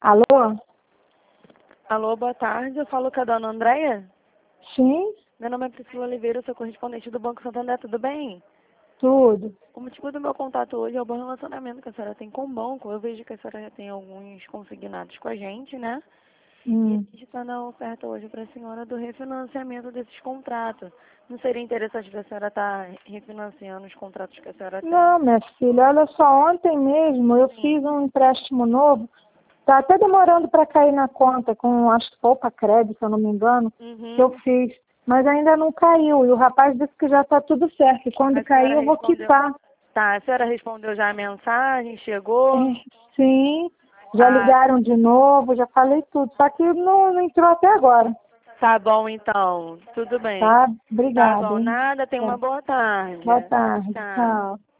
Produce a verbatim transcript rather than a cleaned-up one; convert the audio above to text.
Alô? Alô, boa tarde. Eu falo com a dona Andréia. Sim, Meu nome é Priscila Oliveira, eu sou correspondente do Banco Santander, tudo bem? tudo. O motivo do meu contato hoje é o bom relacionamento que a senhora tem com o banco. Eu vejo que a senhora já tem alguns consignados com a gente, né? E a Hum. gente está na oferta hoje para a senhora do refinanciamento desses contratos. Não seria interessante da senhora estar refinanciando os contratos que a senhora tem? Não, minha filha, olha só, ontem mesmo eu Sim. fiz um empréstimo novo. Tá até demorando para cair na conta, com acho que poupa crédito, se eu não me engano, que eu Uhum. fiz. Mas ainda não caiu. E o rapaz disse que já está tudo certo. E quando A cair senhora eu vou respondeu. quitar. Tá, a senhora respondeu já a mensagem, chegou? É, sim, já Ah, ligaram de novo, já falei tudo. Só que não, não entrou até agora. tá bom então. Tudo bem. Tá? Tá Obrigada, bom, hein? nada, tenha Tá. uma boa tarde. Boa tarde. Tchau. Tchau.